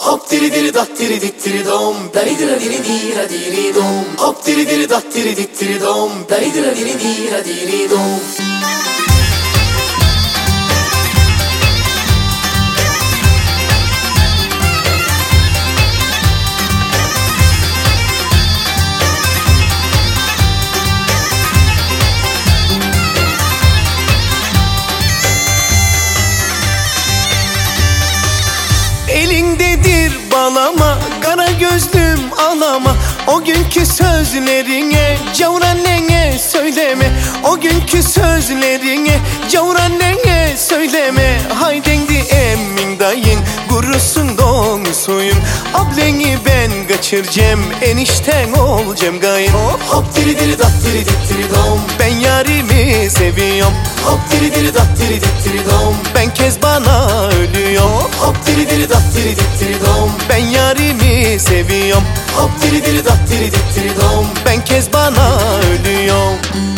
Hop diri diri dat diri dit diri dom, dari dira diri dira diri dom. Hop diri diri dat diri dit diri dom, dari dira diri dira diri dom. Elindedir bağlama, kara gözlüm ağlama. O günkü sözlerine cavur annene söyleme. O günkü sözlerine cavur annene söyleme. Haydendi emmin dayın, kurusun don suyun. Ableni ben kaçıracağım, enişten olacağım gayın. Hop diri diri dat diri dit diri dom, Ben yarimi seviyorum. hop diri diri dat diri dit diri dom. Ben Kezban'a ölüyorum. Hop diri diri dat diri dit diri dom, Ben yarimi seviyorum. hop diri diri dat diri dit diri dom. Ben Kezban'a ölüyorum.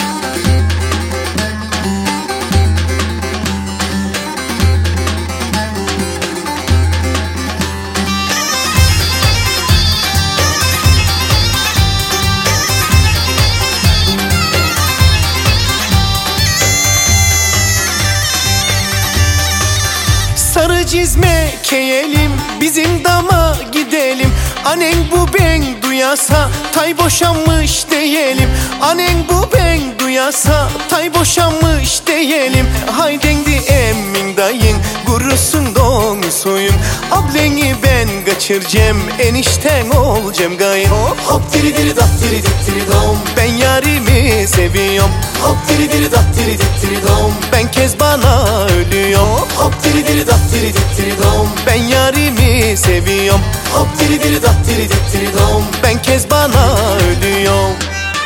Sarı cizme keyelim, bizim dama gidelim. Annen bu ben duyasa, tay boşanmış diyelim. Annen bu ben duyasa, tay boşanmış diyelim. Haydendi emmin dayın, kurusun don suyun. Ableni ben kaçıracağım, enişten olacağım gayın. Hop diri diri dat diri dit diri dom, Ben yarimi seviyorum. hop diri diri dat diri dit diri dom. Ben Kezban'a ölüyorum. Hop diri diri dat diri dit diri dom, Ben yarimi seviyorum. hop diri diri dat diri dit diri dom. Ben Kezban'a ölüyorum.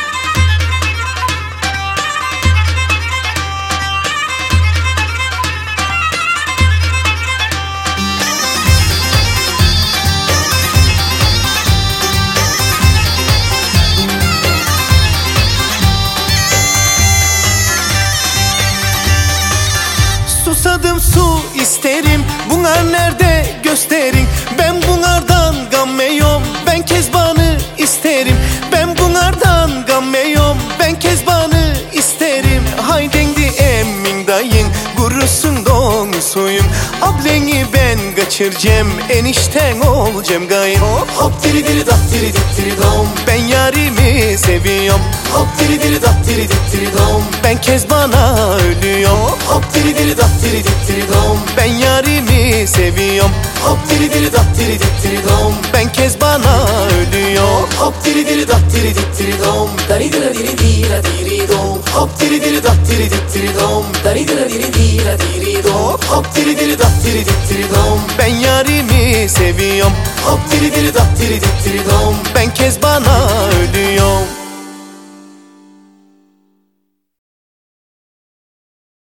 Susadım su isterim, bunlar nerede gösterin. Ben bunlardan gammeyom, ben Kezban'ı isterim. Ben bunlardan gammeyom, ben Kezban'ı isterim. Haydendi emmin dayın, kurusun don suyun. Ableni ben kaçıracağım, enişten olacağım gayın. Hop diri diri dat diri dit diri dom, Ben yarimi seviyorum. hop diri diri dat diri dit diri dom. Ben Kezban'a ölüyorum. Hop diri diri dat diri dit diri dom, Ben yarimi seviyorum. hop diri diri dat diri dit diri dom. Ben Kezban'a ölüyorum. Hop diri diri dat diri dit diri dom, dari dira diri dira diri dom. Hop diri diri dat diri dit diri dom, dari dira diri dira diri dom. Hop diri diri dat diri dit diri dom, Ben yarimi seviyorum. hop diri diri dat diri dit diri dom. Ben Kezban'a